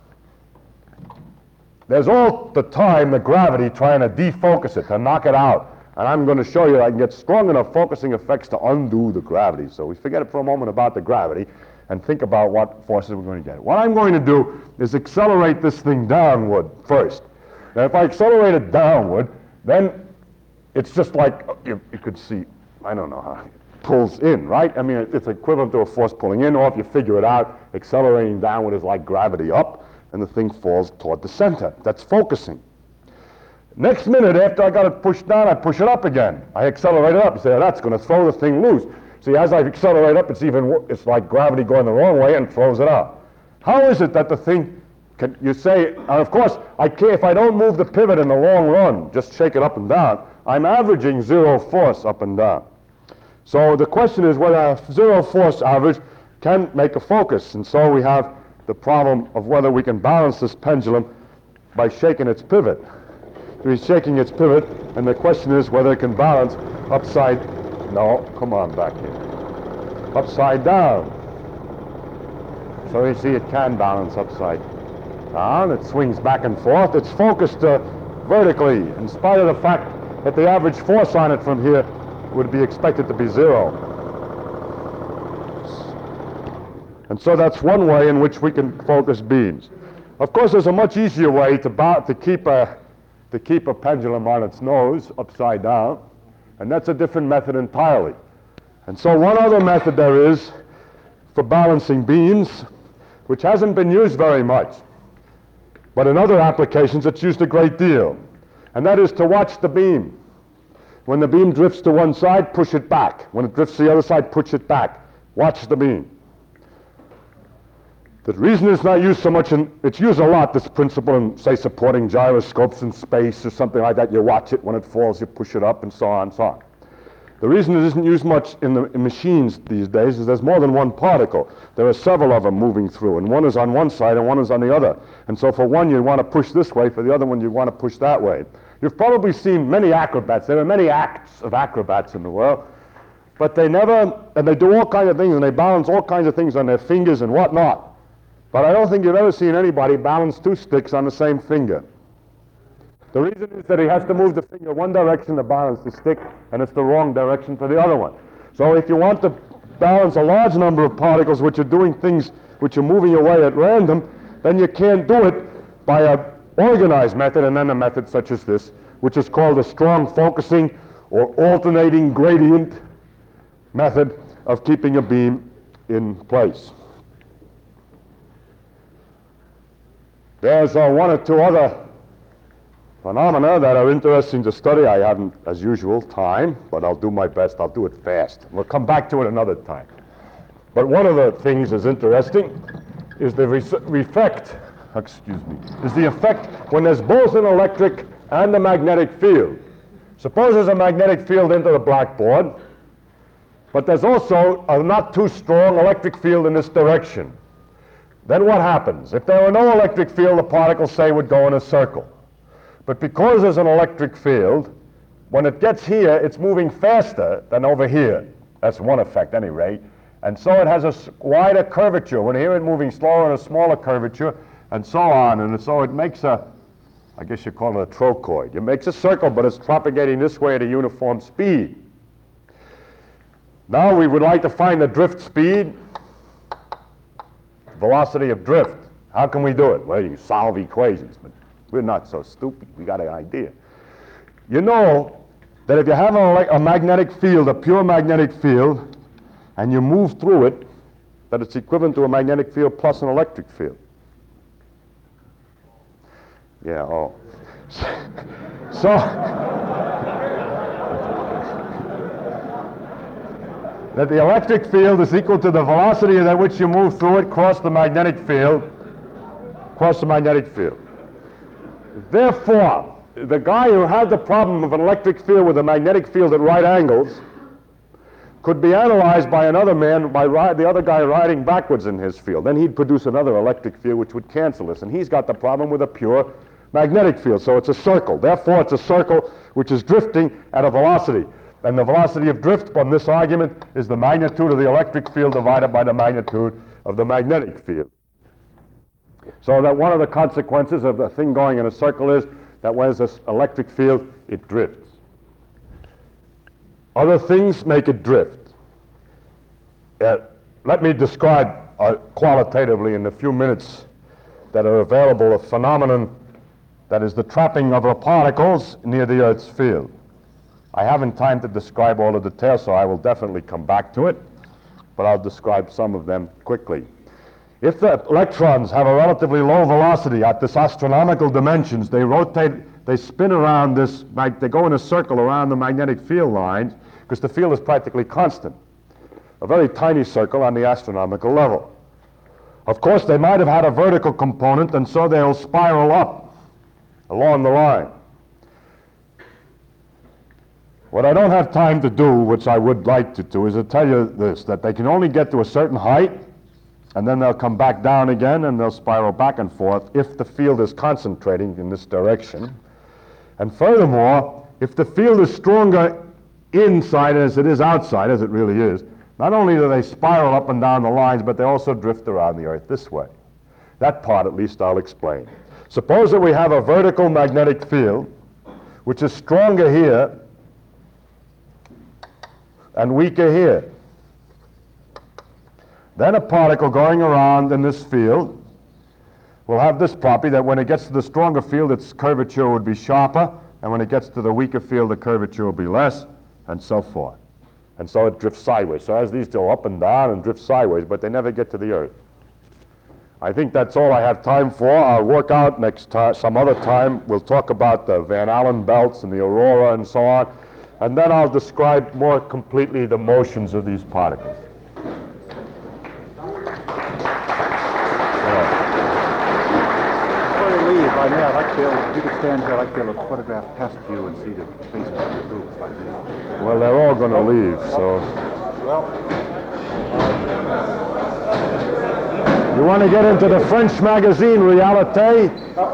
There's all the time the gravity trying to defocus it, to knock it out. And I'm going to show you that I can get strong enough focusing effects to undo the gravity. So we forget it for a moment about the gravity and think about what forces we're going to get. What I'm going to do is accelerate this thing downward first. Now if I accelerate it downward, then it's just like, you could see, I don't know how, it pulls in, right? I mean, it's equivalent to a force pulling in, or if you figure it out, accelerating downward is like gravity up, and the thing falls toward the center. That's focusing. Next minute, after I got it pushed down, I push it up again. I accelerate it up. You say, oh, that's going to throw the thing loose. See, as I accelerate up, it's like gravity going the wrong way and throws it out. How is it that the thing, you say, of course, I can't, if I don't move the pivot in the long run, just shake it up and down, I'm averaging zero force up and down. So the question is whether a zero force average can make a focus. And so we have the problem of whether we can balance this pendulum by shaking its pivot. We're shaking its pivot, and the question is whether it can balance upside, no, come on back here, upside down. So you see it can balance upside down. It swings back and forth. It's focused vertically, in spite of the fact that the average force on it from here would be expected to be zero. And so that's one way in which we can focus beams. Of course, there's a much easier way to keep a pendulum on its nose upside down, and that's a different method entirely. And so one other method there is for balancing beams, which hasn't been used very much, But in other applications, it's used a great deal. And that is to watch the beam. When the beam drifts to one side, push it back. When it drifts to the other side, push it back. Watch the beam. The reason it's not used so much it's used a lot, this principle, in, say, supporting gyroscopes in space or something like that. You watch it, when it falls, you push it up, and so on and so on. The reason it isn't used much in machines these days is there's more than one particle. There are several of them moving through, and one is on one side and one is on the other. And so for one, you want to push this way, for the other one, you want to push that way. You've probably seen many acrobats. There are many acts of acrobats in the world, but they do all kinds of things, and they balance all kinds of things on their fingers and whatnot. But I don't think you've ever seen anybody balance two sticks on the same finger. The reason is that he has to move the finger one direction to balance the stick, and it's the wrong direction for the other one. So if you want to balance a large number of particles which are doing things which are moving away at random, then you can't do it by an organized method, and then a method such as this, which is called a strong focusing or alternating gradient method of keeping a beam in place. There's one or two other phenomena that are interesting to study. I haven't, as usual, time, but I'll do my best. I'll do it fast. We'll come back to it another time. But one of the things that's interesting is the effect when there's both an electric and a magnetic field. Suppose there's a magnetic field into the blackboard, but there's also a not too strong electric field in this direction. Then what happens? If there were no electric field, the particles, say, would go in a circle. But because there's an electric field, when it gets here, it's moving faster than over here. That's one effect, at any rate. And so it has a wider curvature. When here it's moving slower and a smaller curvature, and so on. And so it makes I guess you call it a trochoid. It makes a circle, but it's propagating this way at a uniform speed. Now we would like to find the drift speed, velocity of drift. How can we do it? Well, you solve equations, but we're not so stupid. We got an idea. You know that if you have a magnetic field, a pure magnetic field, and you move through it, that it's equivalent to a magnetic field plus an electric field. Yeah, oh. So, that the electric field is equal to the velocity at which you move through it cross the magnetic field. Therefore, the guy who had the problem of an electric field with a magnetic field at right angles could be analyzed by another man, by the other guy riding backwards in his field. Then he'd produce another electric field which would cancel this, and he's got the problem with a pure magnetic field, so it's a circle. Therefore, it's a circle which is drifting at a velocity. And the velocity of drift from this argument is the magnitude of the electric field divided by the magnitude of the magnetic field. So that one of the consequences of the thing going in a circle is that when there's an electric field, it drifts. Other things make it drift. Let me describe qualitatively in the few minutes that are available a phenomenon that is the trapping of the particles near the Earth's field. I haven't time to describe all the details, so I will definitely come back to it, but I'll describe some of them quickly. If the electrons have a relatively low velocity at this astronomical dimensions, they spin around this, they go in a circle around the magnetic field lines, because the field is practically constant. A very tiny circle on the astronomical level. Of course, they might have had a vertical component, and so they'll spiral up along the line. What I don't have time to do, which I would like to do, is to tell you this, that they can only get to a certain height, and then they'll come back down again, and they'll spiral back and forth if the field is concentrating in this direction. And furthermore, if the field is stronger inside as it is outside, as it really is, not only do they spiral up and down the lines, but they also drift around the Earth this way. That part, at least, I'll explain. Suppose that we have a vertical magnetic field, which is stronger here and weaker here. Then a particle going around in this field will have this property that when it gets to the stronger field, its curvature would be sharper, and when it gets to the weaker field, the curvature will be less, and so forth. And so it drifts sideways. So as these go up and down and drift sideways, but they never get to the Earth. I think that's all I have time for. I'll work out next time, some other time. We'll talk about the Van Allen belts and the aurora and so on. And then I'll describe more completely the motions of these particles. Before you leave, I may, I'd like to be able, if you could stand here, I'd like to be able to photograph past you and see the face of the group. Well, they're all going to leave, so. You want to get into the French magazine Realite?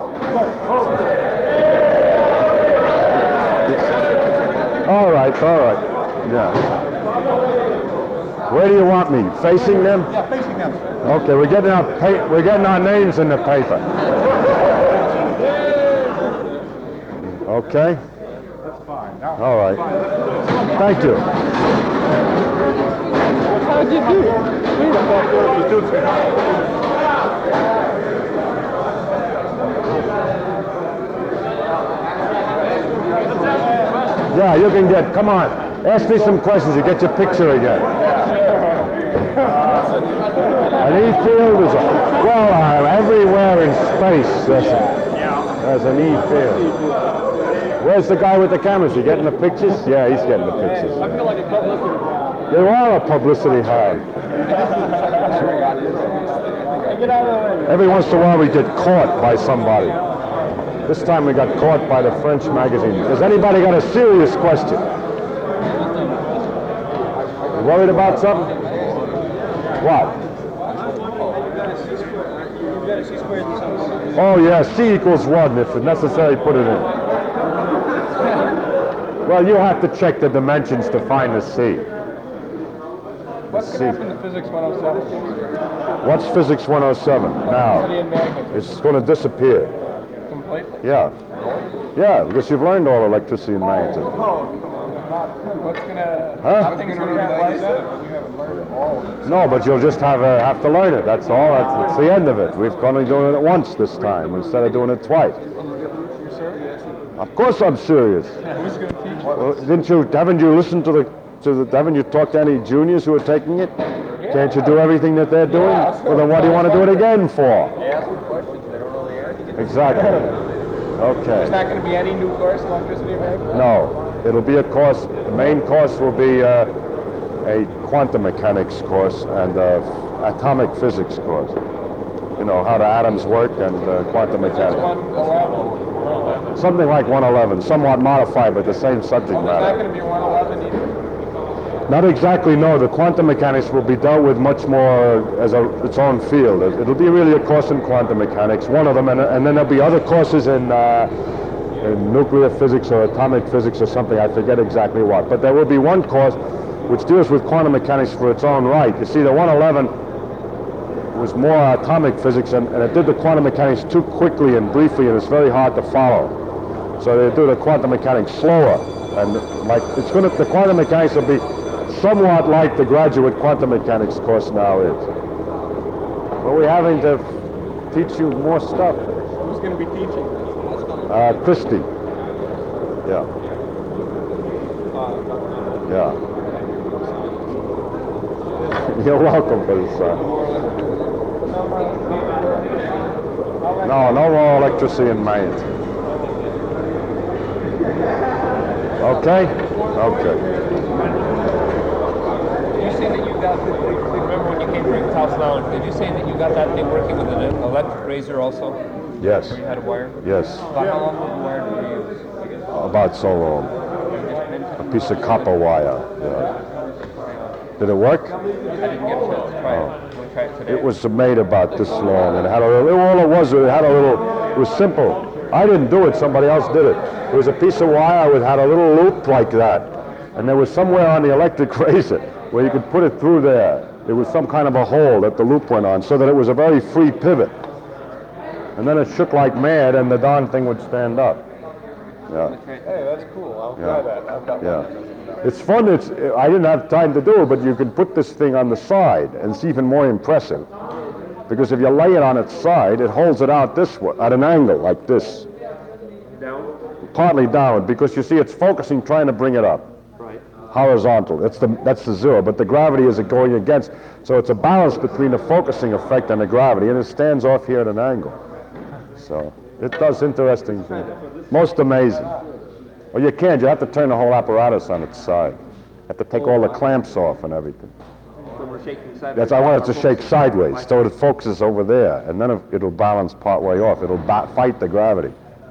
All right, yeah. Where do you want me? Facing them? Yeah, facing them. Okay, we're getting our names in the paper. Okay? That's fine. Now, All right. Thank you. how'd you do? Yeah, you can come on. Ask me some questions. You get your picture again. An E field is, everywhere in space there's an E field. Where's the guy with the cameras? You getting the pictures? Yeah, he's getting the pictures. I feel like a publicity hound. You are a publicity hound. Get out of the way. Every once in a while we get caught by somebody. This time we got caught by the French magazine. Has anybody got a serious question? You worried about something? What? Oh yeah, C equals 1 if necessary, put it in. Well, you have to check the dimensions to find the C. What's going to happen to Physics 107? What's Physics 107? Now, Studying magnets. it's going to disappear. Completely? Yeah. Yeah, because you've learned all electricity and magnetism. What's going to... Huh? Nothing's going to replace it? We haven't learned all of it. No, but you'll just have to learn it. That's all. That's the end of it. We've only doing it once this time instead of doing it twice. You serious? Of course I'm serious. Who's going to teach? Well, haven't you listened haven't you talked to any juniors who are taking it? Can't you do everything that they're doing? Well, then what do you want to do it again for? They ask them questions, they don't know the answer. Exactly. There's Okay. not going to be any new course, electricity and magnets? No, it'll be a course. The main course will be a quantum mechanics course and atomic physics course. You know, how the atoms work and quantum mechanics. 111. Something like 111, somewhat modified, but the same subject It's not matter. going to be 111 either. Not exactly, no. The quantum mechanics will be dealt with much more as its own field. It'll be really a course in quantum mechanics, one of them, and then there'll be other courses in nuclear physics or atomic physics or something. I forget exactly what. But there will be one course which deals with quantum mechanics for its own right. You see, the 111 was more atomic physics, and it did the quantum mechanics too quickly and briefly, and it's very hard to follow. So they do the quantum mechanics slower, and the quantum mechanics will be somewhat like the graduate quantum mechanics course now is. But we're having to teach you more stuff. Who's going to be teaching? Christie. Yeah. Yeah. You're welcome, please, sir. No more electricity and magnets. Okay? Okay. Did you say that you got the, remember when you came to House Lounge, did you say that you got that thing working with an electric razor also? Yes. Where you had a wire? Yes. About how long of a wire did you use? I guess. About so long. A piece of copper wire. Yeah. Did it work? I didn't get a chance to try it. We'll try it today. It was made about this long, and it had a little, all it was, it was simple. I didn't do it, somebody else did it. It was a piece of wire that had a little loop like that, and there was somewhere on the electric razor where you could put it through there. There was some kind of a hole that the loop went on, so that it was a very free pivot. And then it shook like mad, and the darn thing would stand up. Yeah. Hey, that's cool. I'll try that. I've got Yeah. one. It's fun. I didn't have time to do it, but you can put this thing on the side, and it's even more impressive. Because if you lay it on its side, it holds it out this way, at an angle like this. Down? Partly down, because you see it's focusing, trying to bring it up. Right. horizontal. That's the zero, but the gravity is going against. So it's a balance between the focusing effect and the gravity, and it stands off here at an angle. So it does interesting things. Most amazing. Well, you can't. You have to turn the whole apparatus on its side. You have to take all the clamps off and everything. So we're shaking sideways. That's, I want it to shake sideways, so it focuses over there, and then it'll balance part way off. It'll fight the gravity.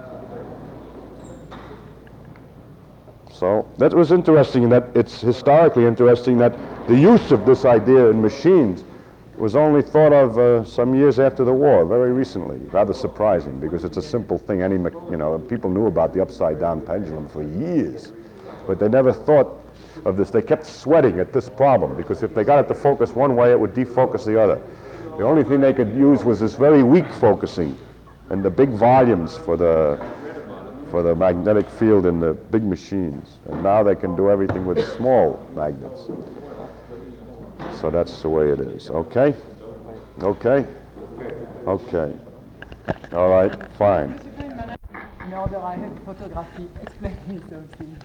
So that was interesting, that it's historically interesting that the use of this idea in machines was only thought of some years after the war, very recently. Rather surprising, because it's a simple thing. People knew about the upside-down pendulum for years, but they never thought of this. They kept sweating at this problem, because if they got it to focus one way, it would defocus the other. The only thing they could use was this very weak focusing and the big volumes for the magnetic field in the big machines. And now they can do everything with small magnets. So that's the way it is. Okay? Okay? Okay. All right, fine. In order I had photography. Explain something.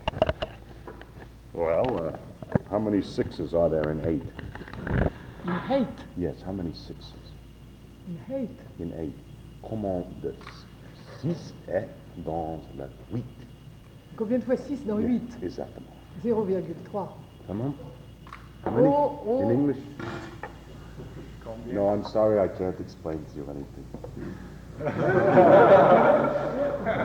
Well, how many sixes are there in 8? In hate. Yes, how many sixes In hate. in 8? Comment de 6 est dans la 8? Combien de fois 6 dans 8? Exactement. 0,3. Comment? How many? Oh. In English? No, I'm sorry, I can't explain to you anything.